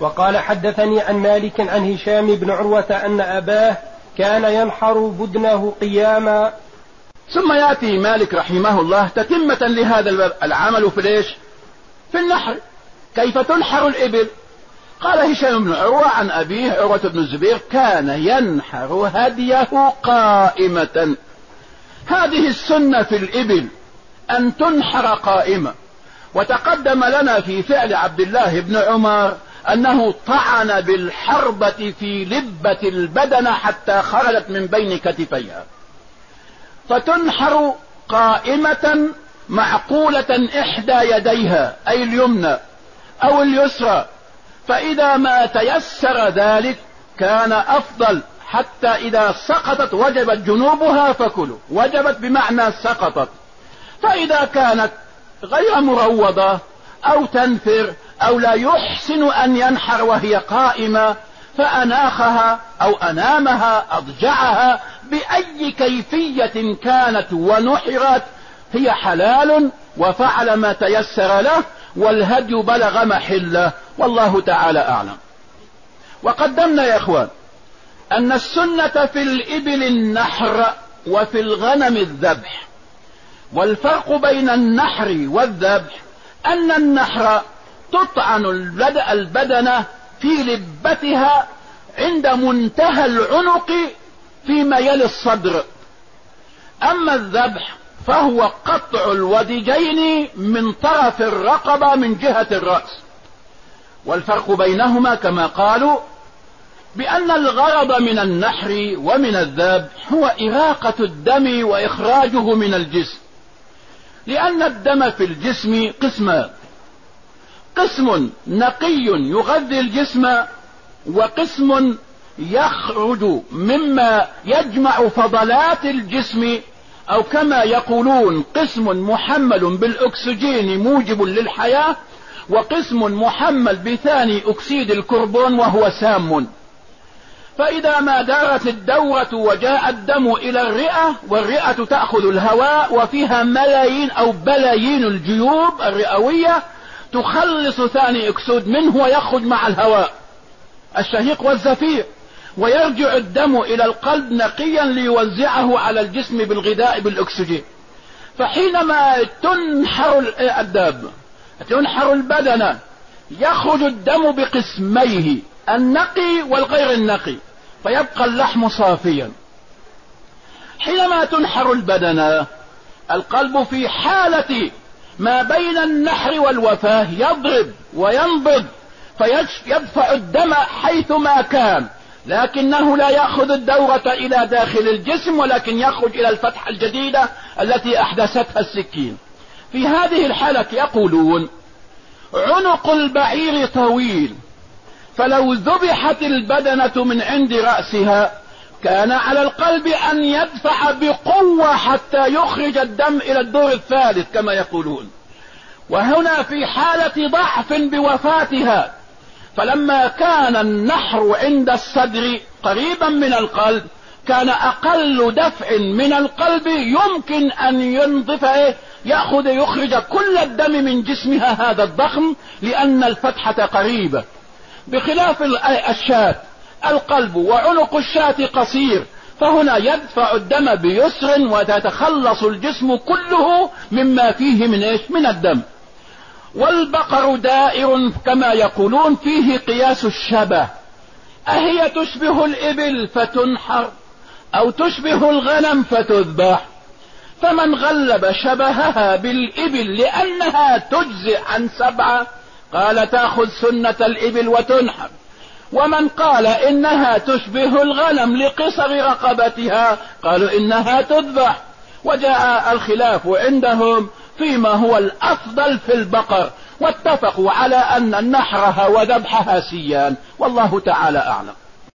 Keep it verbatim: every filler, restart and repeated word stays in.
وقال حدثني عن مالك عن هشام بن عروة أن أباه كان ينحر بدنه قياما. ثم يأتي مالك رحمه الله تتمة لهذا الباب، العمل في ليش في النحر، كيف تنحر الإبل. قال هشام بن عروة عن أبيه عروة بن الزبير كان ينحر هديه قائمة. هذه السنة في الإبل أن تنحر قائمة. وتقدم لنا في فعل عبد الله بن عمر أنه طعن بالحربة في لبة البدن حتى خرجت من بين كتفيها. فتنحر قائمة معقولة إحدى يديها أي اليمنى أو اليسرى، فإذا ما تيسر ذلك كان أفضل، حتى إذا سقطت وجبت جنوبها فكلوا، وجبت بمعنى سقطت. فإذا كانت غير مروضة أو تنفر أو لا يحسن أن ينحر وهي قائمة فأناخها أو أنامها أضجعها بأي كيفية كانت ونحرت هي حلال، وفعل ما تيسر له، والهدي بلغ محله، والله تعالى أعلم. وقدمنا يا إخوان أن السنة في الإبل النحر وفي الغنم الذبح، والفرق بين النحر والذبح أن النحر تطعن البدنة في لبتها عند منتهى العنق فيما يلي الصدر، أما الذبح فهو قطع الودجين من طرف الرقبة من جهة الرأس. والفرق بينهما كما قالوا بأن الغرض من النحر ومن الذبح هو إراقة الدم وإخراجه من الجسم، لأن الدم في الجسم قسمان: قسم نقي يغذي الجسم، وقسم يخرج مما يجمع فضلات الجسم، أو كما يقولون قسم محمل بالأكسجين موجب للحياة، وقسم محمل بثاني أكسيد الكربون وهو سام. فإذا ما دارت الدورة وجاء الدم إلى الرئة، والرئة تأخذ الهواء وفيها ملايين أو بلايين الجيوب الرئوية تخلص ثاني أكسيد منه ويخرج مع الهواء الشهيق والزفير، ويرجع الدم إلى القلب نقيا ليوزعه على الجسم بالغذاء بالأكسجين. فحينما تنحر الدابة تنحر البدن يخرج الدم بقسميه، النقي والغير النقي، فيبقى اللحم صافيا. حينما تنحر البدن القلب في حالة ما بين النحر والوفاة يضرب وينبض فيدفع الدم حيثما كان، لكنه لا يأخذ الدورة إلى داخل الجسم، ولكن يخرج إلى الفتحة الجديدة التي أحدثتها السكين. في هذه الحالة يقولون عنق البعير طويل، فلو ذبحت البدنة من عند رأسها كان على القلب أن يدفع بقوة حتى يخرج الدم إلى الدور الثالث كما يقولون. وهنا في حالة ضعف بوفاتها، فلما كان النحر عند الصدر قريبا من القلب كان أقل دفع من القلب يمكن أن ينظف يأخذ يخرج كل الدم من جسمها هذا الضخم، لأن الفتحة قريبة، بخلاف الشاة القلب وعنق الشاة قصير، فهنا يدفع الدم بيسر وتتخلص الجسم كله مما فيه من إيش من الدم. والبقر دائر كما يقولون فيه قياس الشبه، أهي تشبه الإبل فتنحر أو تشبه الغنم فتذبح؟ فمن غلب شبهها بالإبل لأنها تجزئ عن سبعة قال تأخذ سنة الإبل وتنحر، ومن قال إنها تشبه الغنم لقصر رقبتها قالوا إنها تذبح. وجاء الخلاف عندهم فيما هو الأفضل في البقر، واتفقوا على أن نحرها وذبحها سيان، والله تعالى أعلم.